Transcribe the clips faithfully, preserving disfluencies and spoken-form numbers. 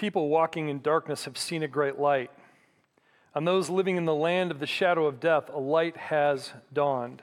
people walking in darkness have seen a great light. On those living in the land of the shadow of death, a light has dawned.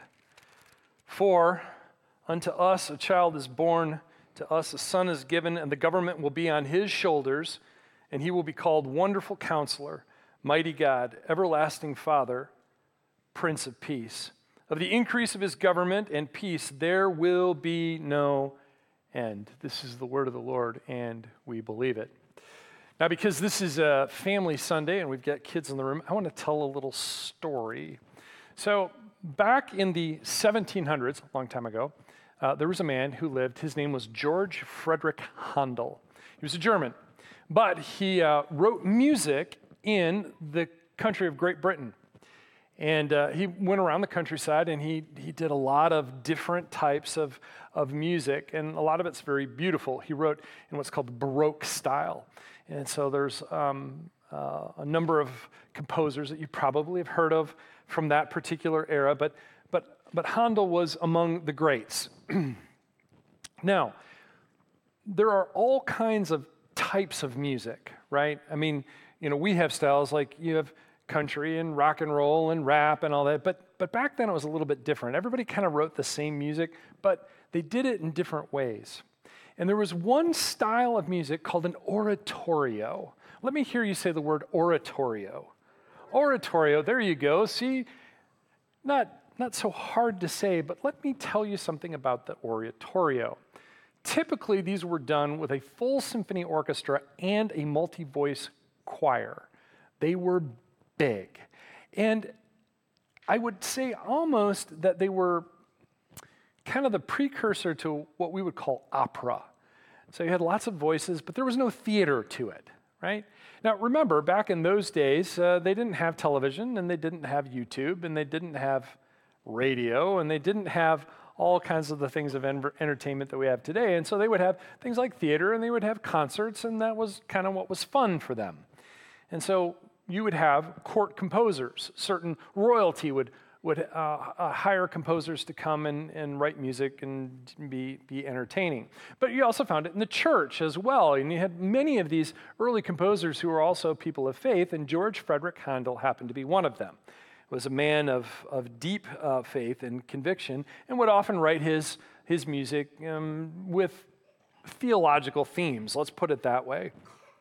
For unto us a child is born, to us a son is given, and the government will be on his shoulders, and he will be called Wonderful Counselor, Mighty God, Everlasting Father, Prince of Peace. Of the increase of his government and peace there will be no end. This is the word of the Lord, and we believe it. Now, because this is a family Sunday and we've got kids in the room, I want to tell a little story. So back in the seventeen hundreds, a long time ago, uh, there was a man who lived. His name was George Frederick Handel. He was a German, but he uh, wrote music in the country of Great Britain. And uh, he went around the countryside and he he did a lot of different types of, of music, and a lot of it's very beautiful. He wrote in what's called the Baroque style. And so there's um, uh, a number of composers that you probably have heard of from that particular era, but but but Handel was among the greats. Now, there are all kinds of types of music, right? I mean, you know, we have styles like you have country and rock and roll and rap and all that, but but back then it was a little bit different. Everybody kind of wrote the same music, but they did it in different ways. And there was one style of music called an oratorio. Let me hear you say the word oratorio. Oratorio, there you go. See, not not so hard to say, but let me tell you something about the oratorio. Typically, these were done with a full symphony orchestra and a multi-voice choir. They were big. And I would say almost that they were kind of the precursor to what we would call opera. So you had lots of voices, but there was no theater to it, right? Now remember, back in those days, uh, they didn't have television, and they didn't have YouTube, and they didn't have radio, and they didn't have all kinds of the things of en- entertainment that we have today. And so they would have things like theater, and they would have concerts, and that was kind of what was fun for them. And so you would have court composers. Certain royalty would would uh, uh, hire composers to come and, and write music and be, be entertaining. But you also found it in the church as well. And you had many of these early composers who were also people of faith, and George Frederick Handel happened to be one of them. He was a man of, of deep uh, faith and conviction, and would often write his, his music um, with theological themes, let's put it that way.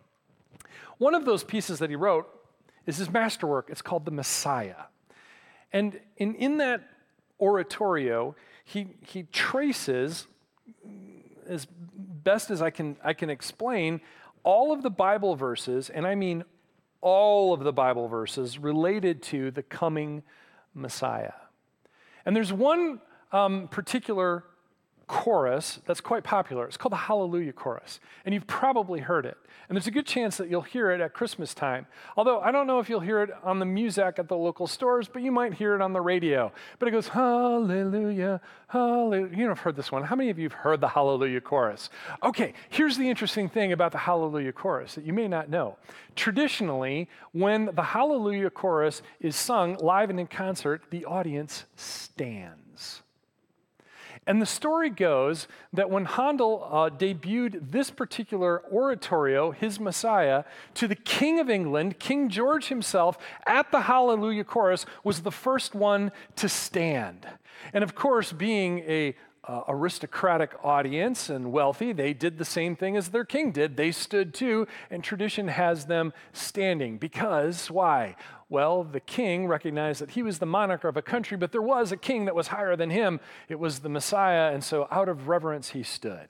One of those pieces that he wrote is his masterwork. It's called The Messiah. And in, in that oratorio, he he traces, as best as I can I can explain, all of the Bible verses, and I mean all of the Bible verses related to the coming Messiah. And there's one um, particular chorus that's quite popular. It's called the Hallelujah Chorus, and you've probably heard it. And there's a good chance that you'll hear it at Christmas time. Although I don't know if you'll hear it on the Muzak at the local stores, but you might hear it on the radio. But it goes, hallelujah, hallelujah. You know, I've heard this one. How many of you have heard the Hallelujah Chorus? Okay, here's the interesting thing about the Hallelujah Chorus that you may not know. Traditionally, when the Hallelujah Chorus is sung live and in concert, the audience stands. And the story goes that when Handel uh, debuted this particular oratorio, his Messiah, to the King of England, King George himself, at the Hallelujah Chorus, was the first one to stand. And of course, being a uh, aristocratic audience and wealthy, they did the same thing as their king did. They stood too, and tradition has them standing. Because, why? Well, the king recognized that he was the monarch of a country, but there was a king that was higher than him. It was the Messiah, and so out of reverence he stood.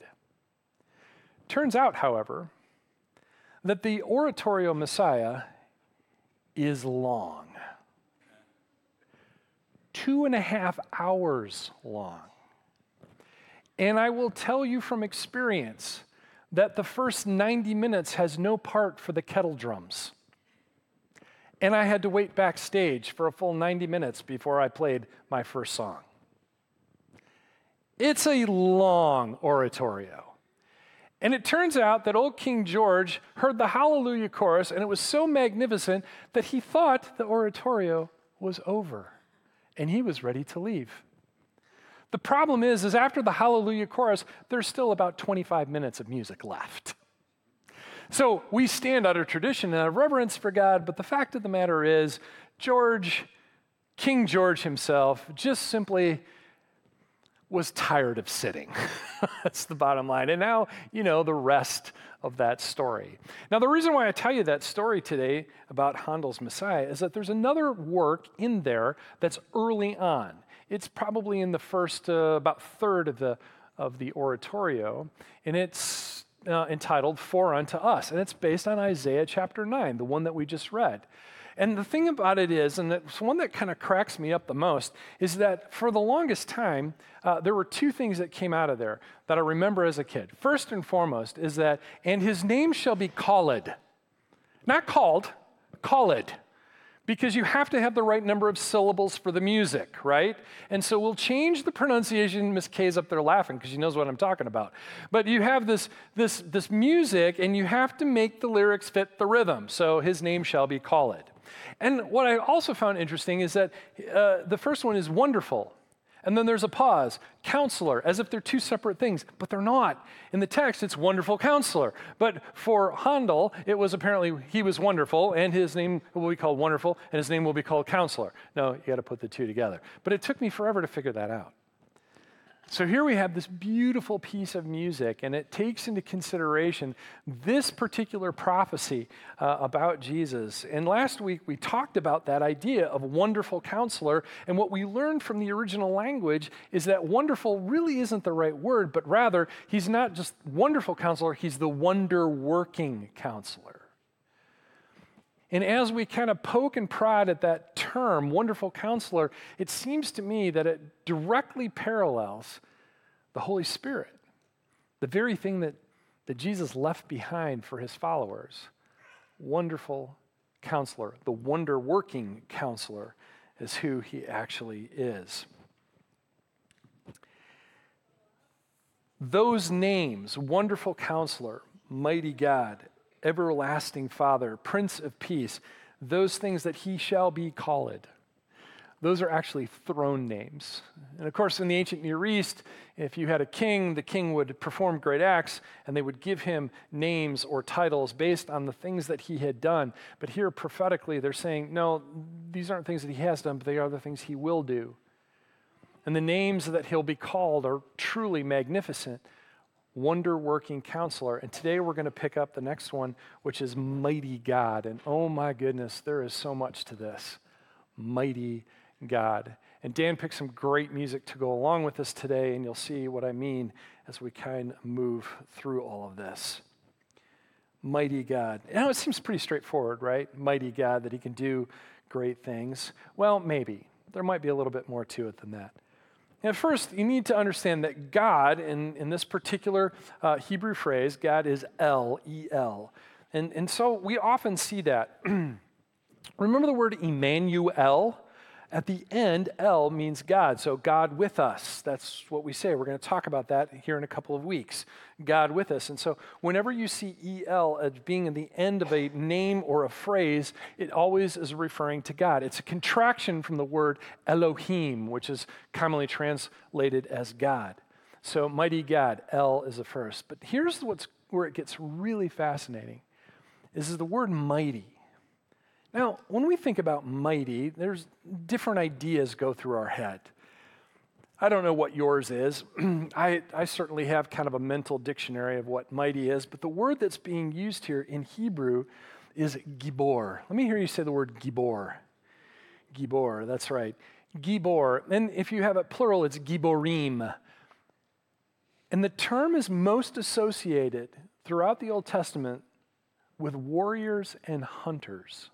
Turns out, however, that the oratorio Messiah is long. Two and a half hours long. And I will tell you from experience that the first ninety minutes has no part for the kettle drums. And I had to wait backstage for a full ninety minutes before I played my first song. It's a long oratorio. And it turns out that old King George heard the Hallelujah Chorus, and it was so magnificent that he thought the oratorio was over, and he was ready to leave. The problem is, is after the Hallelujah Chorus, there's still about twenty-five minutes of music left. So we stand out of tradition and out of reverence for God, but the fact of the matter is, George, King George himself, just simply was tired of sitting. That's the bottom line. And now, you know, the rest of that story. Now, the reason why I tell you that story today about Handel's Messiah is that there's another work in there that's early on. It's probably in the first uh, about third of the of the oratorio, and it's uh, entitled For Unto Us, and it's based on Isaiah chapter nine, the one that we just read. And the thing about it is, and it's one that kind of cracks me up the most, is that for the longest time, uh, there were two things that came out of there that I remember as a kid. First and foremost is that, and his name shall be called. Not called, called. Because you have to have the right number of syllables for the music, right? And so we'll change the pronunciation. Miss Kay's up there laughing because she knows what I'm talking about. But you have this, this, this music, and you have to make the lyrics fit the rhythm. So his name shall be called. And what I also found interesting is that uh, the first one is wonderful. And then there's a pause, counselor, as if they're two separate things, but they're not. In the text, it's wonderful counselor. But for Handel, it was apparently he was wonderful, and his name will be called wonderful, and his name will be called counselor. No, you got to put the two together. But it took me forever to figure that out. So here we have this beautiful piece of music, and it takes into consideration this particular prophecy uh, about Jesus. And last week, we talked about that idea of wonderful counselor, and what we learned from the original language is that wonderful really isn't the right word, but rather, he's not just wonderful counselor, he's the wonder-working counselor. And as we kind of poke and prod at that term, wonderful counselor, it seems to me that it directly parallels the Holy Spirit, the very thing that, that Jesus left behind for his followers. Wonderful counselor, the wonder-working counselor is who he actually is. Those names, wonderful counselor, mighty God, everlasting Father, Prince of Peace, those things that he shall be called. Those are actually throne names. And of course, in the ancient Near East, if you had a king, the king would perform great acts, and they would give him names or titles based on the things that he had done. But here, prophetically, they're saying, no, these aren't things that he has done, but they are the things he will do. And the names that he'll be called are truly magnificent. Wonder-working counselor. And today we're going to pick up the next one, which is mighty God. And oh my goodness, there is so much to this. Mighty God. And Dan picked some great music to go along with this today, and you'll see what I mean as we kind of move through all of this. Mighty God. Now it seems pretty straightforward, right? Mighty God, that he can do great things. Well, maybe. There might be a little bit more to it than that. And first, you need to understand that God, in, in this particular uh, Hebrew phrase, God is El, E L. And, and so we often see that. Remember the word Emmanuel? At the end, El means God, so God with us. That's what we say. We're going to talk about that here in a couple of weeks. God with us. And so whenever you see E L as being in the end of a name or a phrase, it always is referring to God. It's a contraction from the word Elohim, which is commonly translated as God. So mighty God, El is the first. But here's what's, where it gets really fascinating, is the word mighty. Now, when we think about mighty, there's different ideas go through our head. I don't know what yours is. I, I certainly have kind of a mental dictionary of what mighty is, but the word that's being used here in Hebrew is gibor. Let me hear you say the word gibor. Gibor, that's right. Gibor. And if you have it plural, it's giborim. And the term is most associated throughout the Old Testament with warriors and hunters.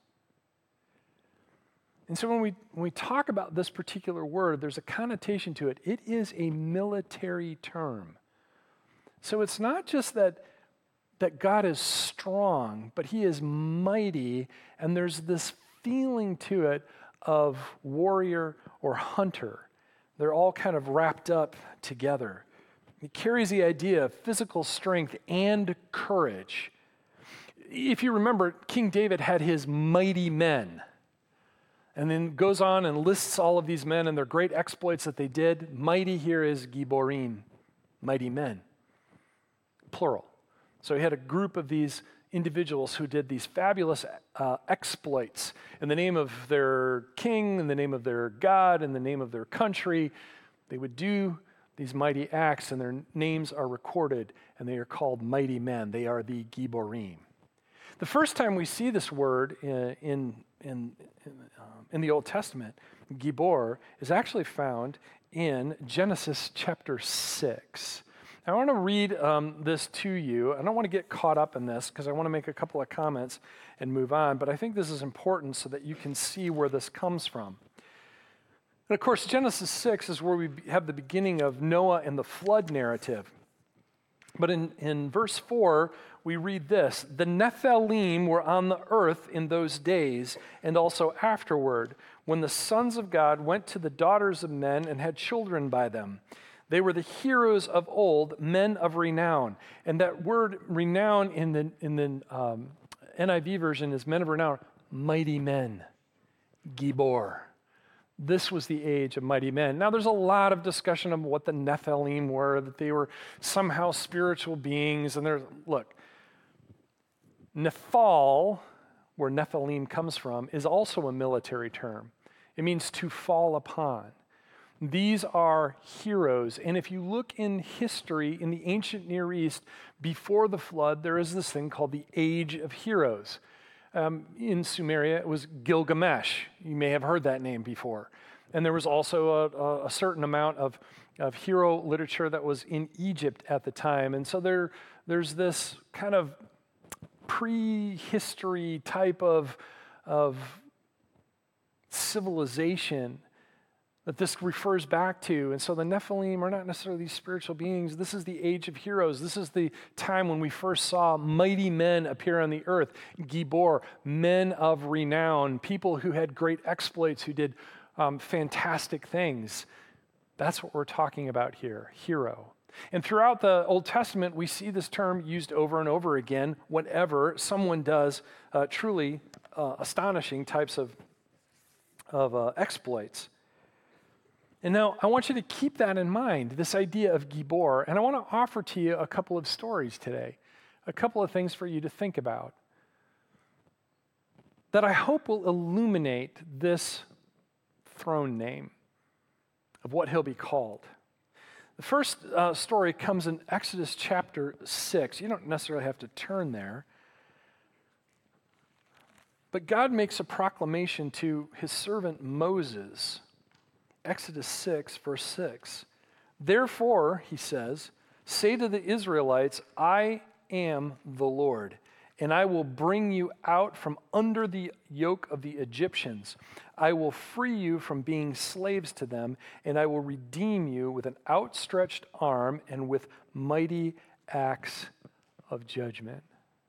And so when we when we talk about this particular word, there's a connotation to it. It is a military term. So it's not just that, that God is strong, but he is mighty, and there's this feeling to it of warrior or hunter. They're all kind of wrapped up together. It carries the idea of physical strength and courage. If you remember, King David had his mighty men. And then goes on and lists all of these men and their great exploits that they did. Mighty here is giborim, mighty men, plural. So he had a group of these individuals who did these fabulous uh, exploits in the name of their king, in the name of their God, in the name of their country. They would do these mighty acts, and their names are recorded, and they are called mighty men. They are the Giborim. The first time we see this word in, in, in, um, in the Old Testament, Gibor, is actually found in Genesis chapter six. Now, I want to read um, this to you. I don't want to get caught up in this because I want to make a couple of comments and move on, but I think this is important so that you can see where this comes from. And of course, Genesis six is where we have the beginning of Noah and the flood narrative. But in, in verse four, we read this: the Nephilim were on the earth in those days and also afterward, when the sons of God went to the daughters of men and had children by them. They were the heroes of old, men of renown. And that word renown in the, in the um, N I V version is men of renown, mighty men, Gibor. This was the age of mighty men. Now, there's a lot of discussion of what the Nephilim were, that they were somehow spiritual beings. And there's, look, Nephal, where Nephilim comes from, is also a military term. It means to fall upon. These are heroes. And if you look in history, in the ancient Near East, before the flood, there is this thing called the Age of Heroes. Um, in Sumeria, it was Gilgamesh. You may have heard that name before. And there was also a, a, a certain amount of, of hero literature that was in Egypt at the time. And so there, there's this kind of prehistory type of, of civilization that this refers back to. And so the Nephilim are not necessarily these spiritual beings. This is the age of heroes. This is the time when we first saw mighty men appear on the earth. Gibor, men of renown, people who had great exploits, who did um, fantastic things. That's what we're talking about here, hero. And throughout the Old Testament, we see this term used over and over again whenever someone does uh, truly uh, astonishing types of, of uh, exploits. And now I want you to keep that in mind, this idea of Gibor, and I want to offer to you a couple of stories today, a couple of things for you to think about that I hope will illuminate this throne name of what he'll be called. The first uh, story comes in Exodus chapter six. You don't necessarily have to turn there. But God makes a proclamation to his servant Moses. Exodus six, verse six. Therefore, he says, say to the Israelites, I am the Lord, and I will bring you out from under the yoke of the Egyptians. I will free you from being slaves to them, and I will redeem you with an outstretched arm and with mighty acts of judgment.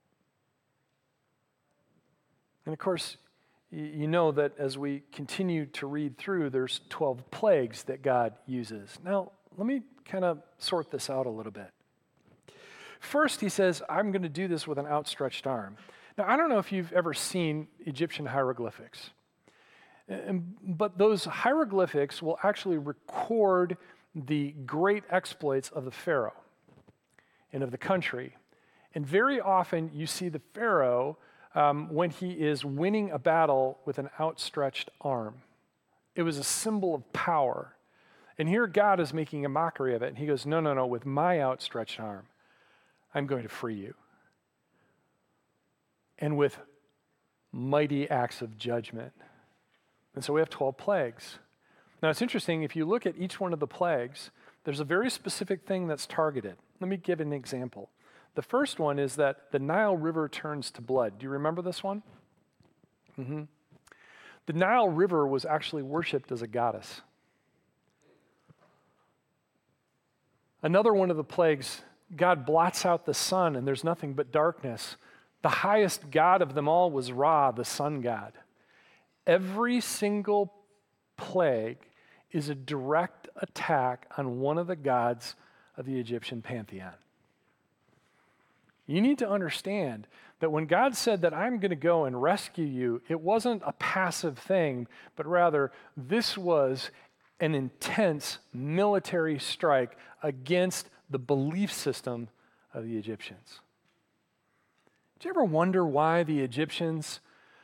And of course, you know that as we continue to read through, there's twelve plagues that God uses. Now, let me kind of sort this out a little bit. First, he says, I'm going to do this with an outstretched arm. Now, I don't know if you've ever seen Egyptian hieroglyphics, but those hieroglyphics will actually record the great exploits of the Pharaoh and of the country. And very often you see the Pharaoh Um, when he is winning a battle with an outstretched arm. It was a symbol of power. And here God is making a mockery of it. And he goes, no, no, no, with my outstretched arm, I'm going to free you. And with mighty acts of judgment. And so we have twelve plagues. Now it's interesting, if you look at each one of the plagues, there's a very specific thing that's targeted. Let me give an example. The first one is that the Nile River turns to blood. Do you remember this one? Mm-hmm. The Nile River was actually worshipped as a goddess. Another one of the plagues, God blots out the sun and there's nothing but darkness. The highest god of them all was Ra, the sun god. Every single plague is a direct attack on one of the gods of the Egyptian pantheon. You need to understand that when God said that I'm going to go and rescue you, it wasn't a passive thing, but rather this was an intense military strike against the belief system of the Egyptians. Do you ever wonder why the Egyptians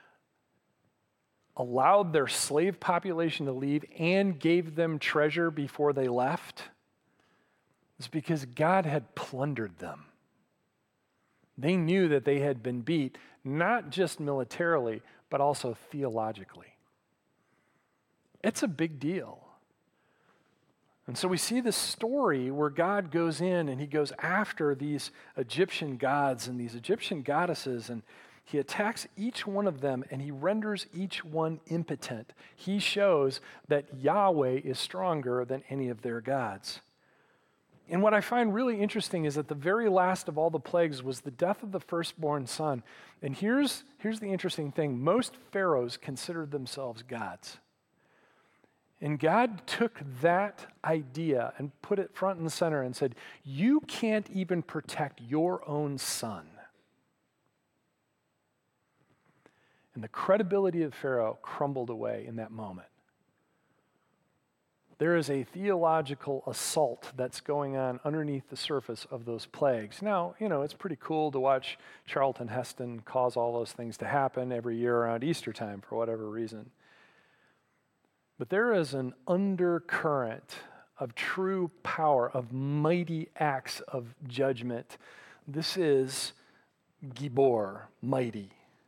allowed their slave population to leave and gave them treasure before they left? It's because God had plundered them. They knew that they had been beat, not just militarily, but also theologically. It's a big deal. And so we see this story where God goes in and he goes after these Egyptian gods and these Egyptian goddesses, and he attacks each one of them and he renders each one impotent. He shows that Yahweh is stronger than any of their gods. And what I find really interesting is that the very last of all the plagues was the death of the firstborn son. And here's, here's the interesting thing. Most pharaohs considered themselves gods. And God took that idea and put it front and center and said, you can't even protect your own son. And the credibility of Pharaoh crumbled away in that moment. There is a theological assault that's going on underneath the surface of those plagues. Now, you know, it's pretty cool to watch Charlton Heston cause all those things to happen every year around Easter time for whatever reason. But there is an undercurrent of true power, of mighty acts of judgment. This is Gibor, mighty.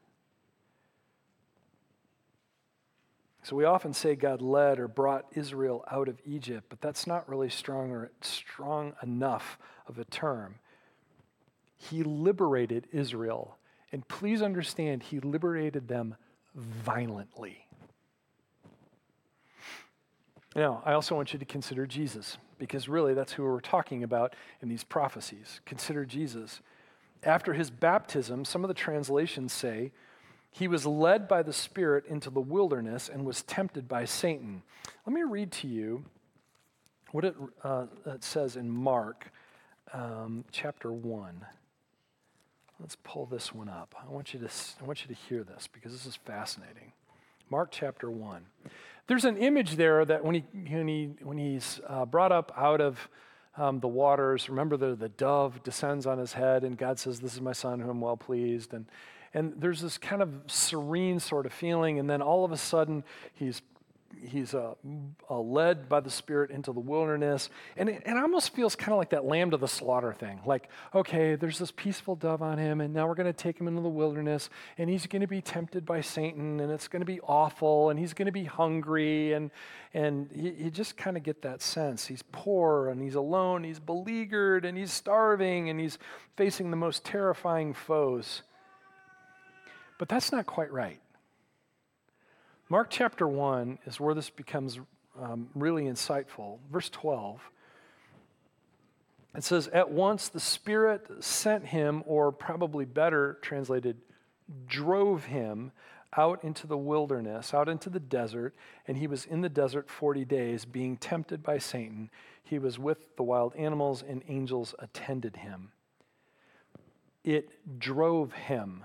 So we often say God led or brought Israel out of Egypt, but that's not really strong or strong enough of a term. He liberated Israel, and please understand, he liberated them violently. Now, I also want you to consider Jesus, because really that's who we're talking about in these prophecies. Consider Jesus. After his baptism, some of the translations say, he was led by the Spirit into the wilderness and was tempted by Satan. Let me read to you what it, uh, it says in Mark um, chapter one. Let's pull this one up. I want you to, I want you to hear this because this is fascinating. Mark chapter one. There's an image there that when he when he when he's uh, brought up out of um, the waters, remember the the dove descends on his head, and God says, "This is my son, whom I'm well pleased." And and there's this kind of serene sort of feeling, and then all of a sudden he's he's uh, uh, led by the Spirit into the wilderness, and it, it almost feels kind of like that lamb to the slaughter thing. Like, okay, there's this peaceful dove on him, and now we're going to take him into the wilderness, and he's going to be tempted by Satan, and it's going to be awful, and he's going to be hungry, and and you, you just kind of get that sense. He's poor, and he's alone, he's beleaguered, and he's starving, and he's facing the most terrifying foes. But that's not quite right. Mark chapter one is where this becomes um, really insightful. Verse twelve, it says, "At once the Spirit sent him," or probably better translated, drove him out into the wilderness, out into the desert, and he was in the desert forty days, being tempted by Satan. He was with the wild animals, and angels attended him. It drove him.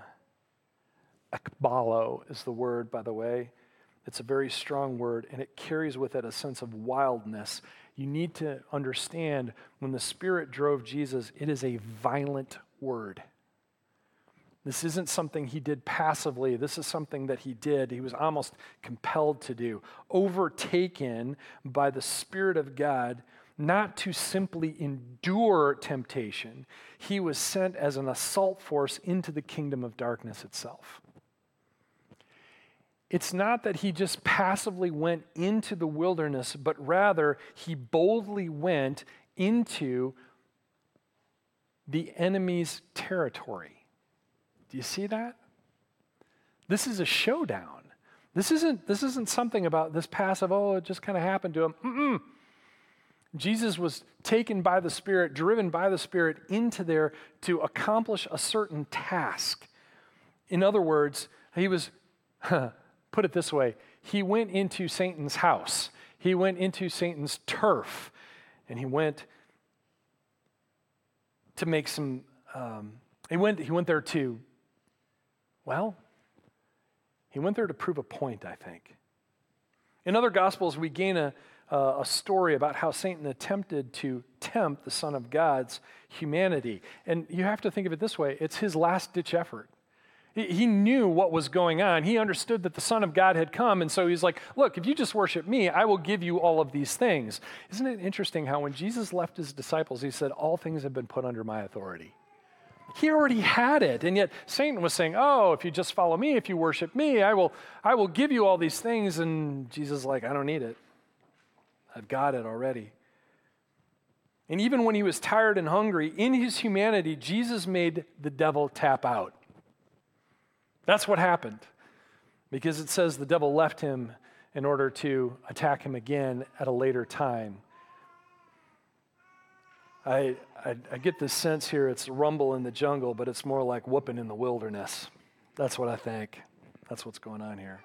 Ekbalo is the word, by the way. It's a very strong word, and it carries with it a sense of wildness. You need to understand when the Spirit drove Jesus, it is a violent word. This isn't something he did passively. This is something that he did. He was almost compelled to do. Overtaken by the Spirit of God, not to simply endure temptation. He was sent as an assault force into the kingdom of darkness itself. It's not that he just passively went into the wilderness, but rather he boldly went into the enemy's territory. Do you see that? This is a showdown. This isn't, this isn't something about this passive, oh, it just kind of happened to him. Mm-mm. Jesus was taken by the Spirit, driven by the Spirit into there to accomplish a certain task. In other words, he was... Put it this way, he went into Satan's house. He went into Satan's turf, and he went to make some, um, he went he went there to, well, he went there to prove a point, I think. In other Gospels, we gain a, uh, a story about how Satan attempted to tempt the Son of God's humanity. And you have to think of it this way. It's his last-ditch effort. He, he knew what was going on. He understood that the Son of God had come, and so he's like, look, if you just worship me, I will give you all of these things. Isn't it interesting how when Jesus left his disciples, he said, all things have been put under my authority. He already had it, and yet Satan was saying, oh, if you just follow me, if you worship me, I will, I will give you all these things. And Jesus is like, I don't need it. I've got it already. And even when he was tired and hungry, in his humanity, Jesus made the devil tap out. That's what happened, because it says the devil left him in order to attack him again at a later time. I, I, I get this sense here, it's rumble in the jungle, but it's more like whooping in the wilderness. That's what I think. That's what's going on here.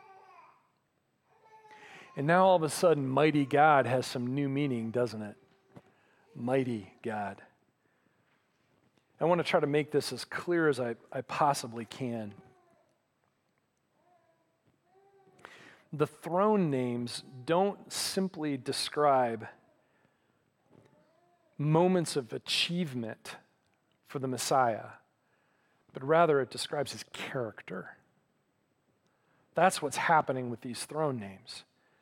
And now all of a sudden, mighty God has some new meaning, doesn't it? Mighty God. I want to try to make this as clear as I, I possibly can. The throne names don't simply describe moments of achievement for the Messiah, but rather it describes his character. That's what's happening with these throne names.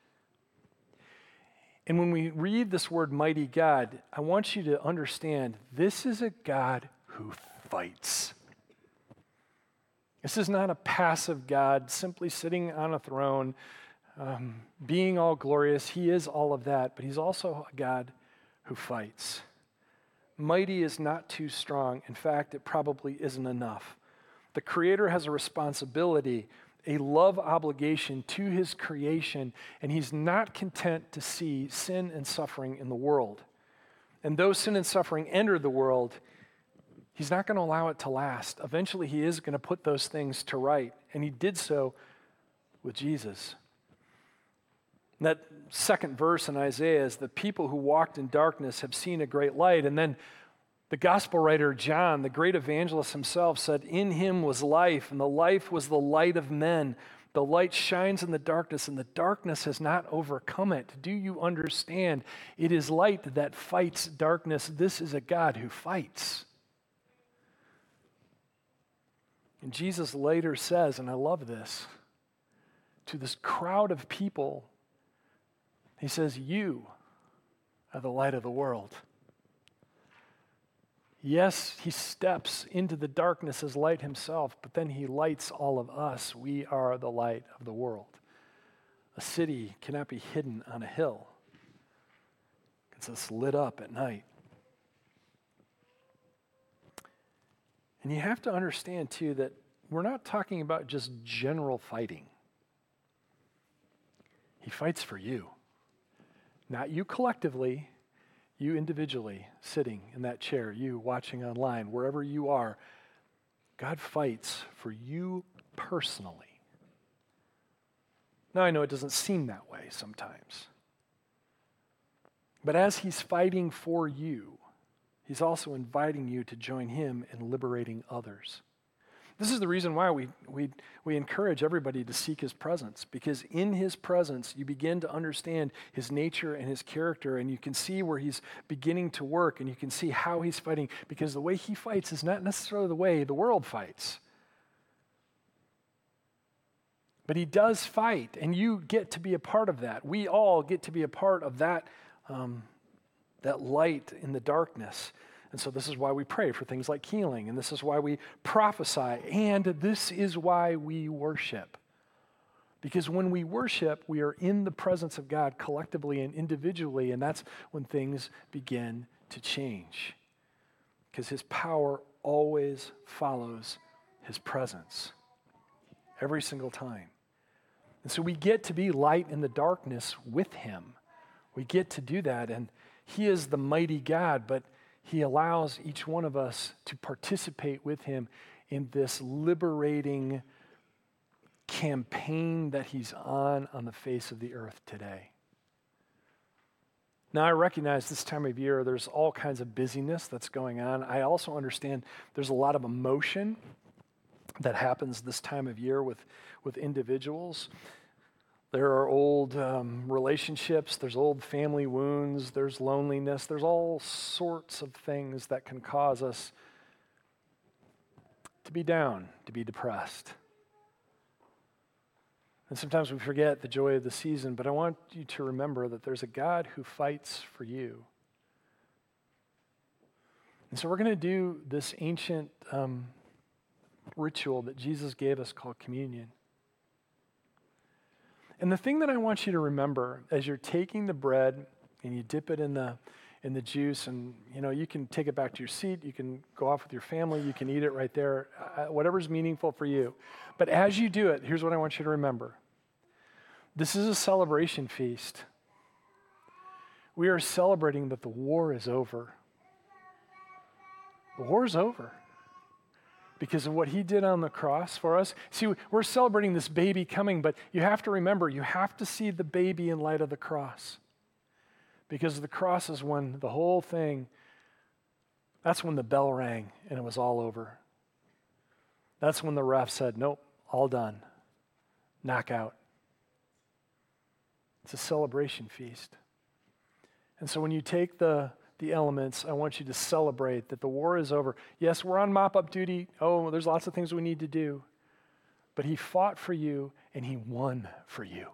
And when we read this word mighty God, I want you to understand this is a God who fights. This is not a passive God simply sitting on a throne, um, being all glorious. He is all of that, but he's also a God who fights. Mighty is not too strong. In fact, it probably isn't enough. The Creator has a responsibility, a love obligation to his creation, and he's not content to see sin and suffering in the world. And though sin and suffering entered the world, he's not going to allow it to last. Eventually, he is going to put those things to right, and he did so with Jesus. And that second verse in Isaiah is the people who walked in darkness have seen a great light. And then the gospel writer John, the great evangelist himself, said, in him was life, and the life was the light of men. The light shines in the darkness, and the darkness has not overcome it. Do you understand? It is light that fights darkness. This is a God who fights. And Jesus later says, and I love this, to this crowd of people, he says, you are the light of the world. Yes, he steps into the darkness as light himself, but then he lights all of us. We are the light of the world. A city cannot be hidden on a hill. It's lit up at night. And you have to understand, too, that we're not talking about just general fighting. He fights for you. Not you collectively, you individually sitting in that chair, you watching online, wherever you are. God fights for you personally. Now, I know it doesn't seem that way sometimes. But as he's fighting for you, he's also inviting you to join him in liberating others. This is the reason why we, we, we encourage everybody to seek his presence, because in his presence, you begin to understand his nature and his character, and you can see where he's beginning to work, and you can see how he's fighting, because the way he fights is not necessarily the way the world fights. But he does fight, and you get to be a part of that. We all get to be a part of that, um, that light in the darkness. And so this is why we pray for things like healing, and this is why we prophesy, and this is why we worship. Because when we worship, we are in the presence of God collectively and individually, and that's when things begin to change. Because his power always follows his presence, every single time. And so we get to be light in the darkness with him. We get to do that, and he is the mighty God, but he allows each one of us to participate with him in this liberating campaign that he's on on the face of the earth today. Now, I recognize this time of year, there's all kinds of busyness that's going on. I also understand there's a lot of emotion that happens this time of year with, with individuals. There are old um, relationships, there's old family wounds, there's loneliness, there's all sorts of things that can cause us to be down, to be depressed. And sometimes we forget the joy of the season, but I want you to remember that there's a God who fights for you. And so we're going to do this ancient um, ritual that Jesus gave us called communion. And the thing that I want you to remember as you're taking the bread and you dip it in the in the juice, and you know you can take it back to your seat, you can go off with your family, you can eat it right there, uh, whatever's meaningful for you. But as you do it, here's what I want you to remember. This is a celebration feast. We are celebrating that the war is over. The war is over because of what he did on the cross for us. See, we're celebrating this baby coming, but you have to remember, you have to see the baby in light of the cross. Because the cross is when the whole thing, that's when the bell rang and it was all over. That's when the ref said, nope, all done. Knockout. It's a celebration feast. And so when you take the, the elements, I want you to celebrate that the war is over. Yes, we're on mop-up duty. Oh, there's lots of things we need to do. But he fought for you and he won for you.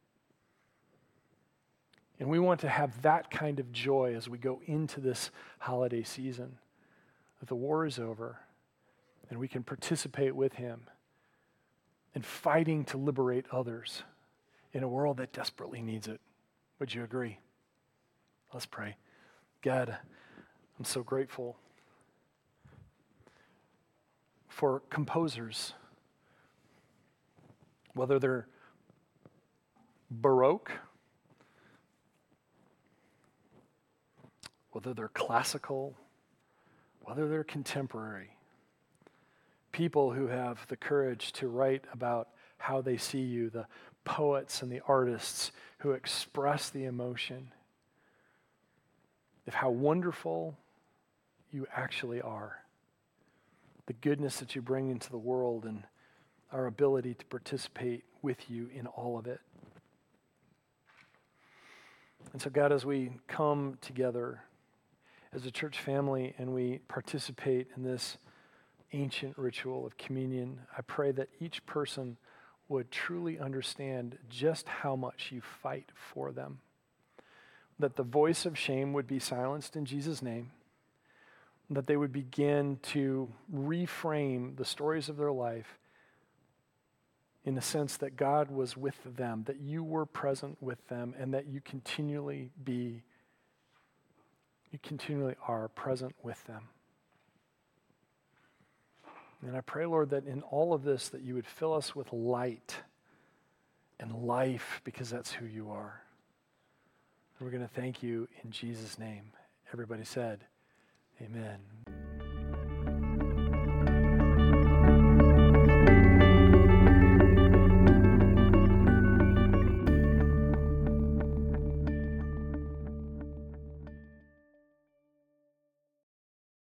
And we want to have that kind of joy as we go into this holiday season, that the war is over and we can participate with him in fighting to liberate others in a world that desperately needs it. Would you agree? Let's pray. God, I'm so grateful for composers, whether they're Baroque, whether they're classical, whether they're contemporary, people who have the courage to write about how they see you, the poets and the artists who express the emotion of how wonderful you actually are, the goodness that you bring into the world and our ability to participate with you in all of it. And so God, as we come together as a church family and we participate in this ancient ritual of communion, I pray that each person would truly understand just how much you fight for them. That the voice of shame would be silenced in Jesus' name. That they would begin to reframe the stories of their life in the sense that God was with them, that you were present with them, and that you continually be You continually are present with them. And I pray, Lord, that in all of this, that you would fill us with light and life, because that's who you are. And we're going to thank you in Jesus' name. Everybody said, amen.